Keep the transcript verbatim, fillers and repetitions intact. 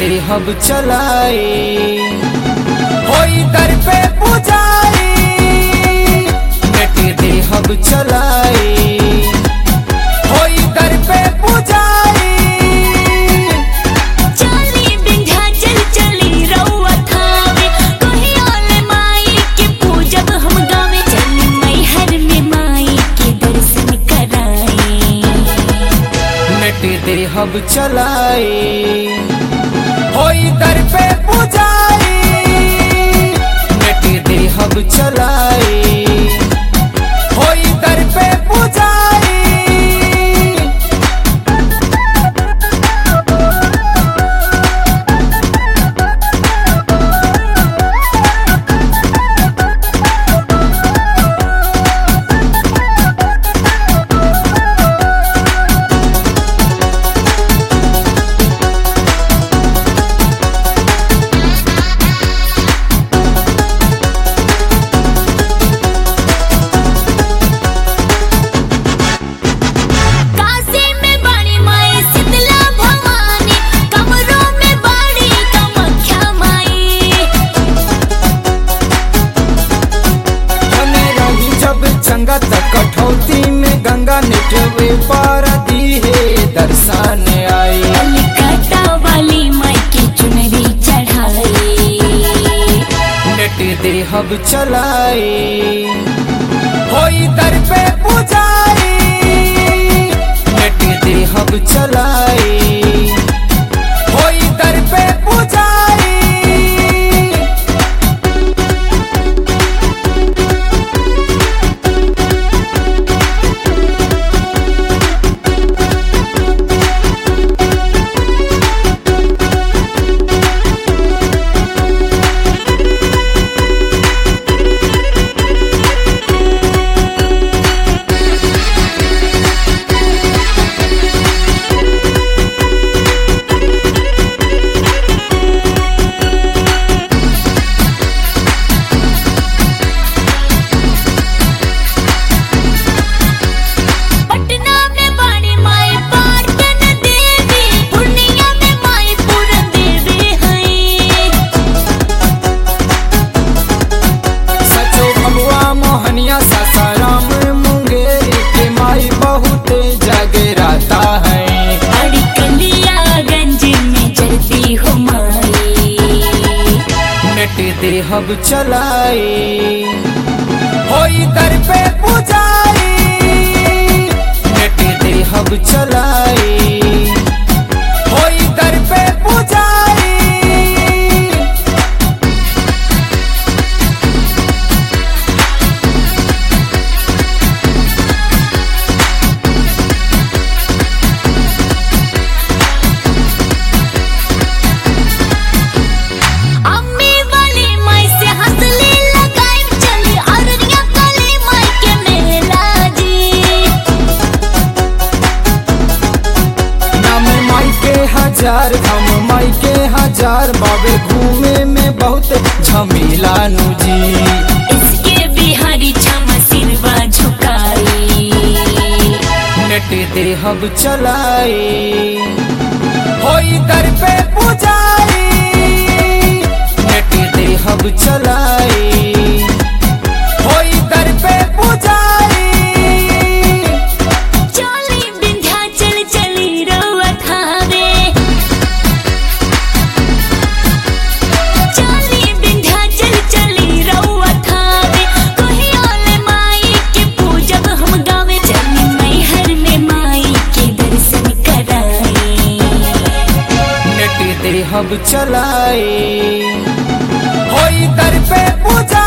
देहब चलाई होई दर पे पुजाई नेट देहब चलाई होई दर पे पुजाई चली विंध्याचल चली रउआ थावे कहीं ओले माई के पूजब हम गावे चली मैहर में माई के दर्शन कराए नेट देहब चलाई होई दर पे पुजाई नेट देहब चलाई होई दर पे पुजाई कठौती में गंगा निठवे पार दी है दर्शन आई कलकत्ता वाली माई की चुनरी चढ़ाई नेट देहब चलाई होई दर पे पुजाई नेट देहब चलाई होई दर पे पुजाई सासाराम मुंगेर के माई बहुत जगराता है अड़कलियागंज में चलती हो माई नेट देहब चलाई होई दर पे पुजाई नेट देहब चलाई होई दर पे पुजाई हजार हम माई के हजार बाबे घूमे में बहुत झमेला नूजी इसके बिहारी क्षमा सिरवा झुकाई नेट देहब चलाई होई दर पे पुजाई नेट देहब चलाई होई दर पे पुजाई चली विंध्याचल चली रउआ थावे चली विंध्याचल चली रउआ थावे कहीं ओले माई के पूजब हम गावे चली मैहर में माई के दर्शन कराए नेट देहब चलाई होई दर पे पुजाई।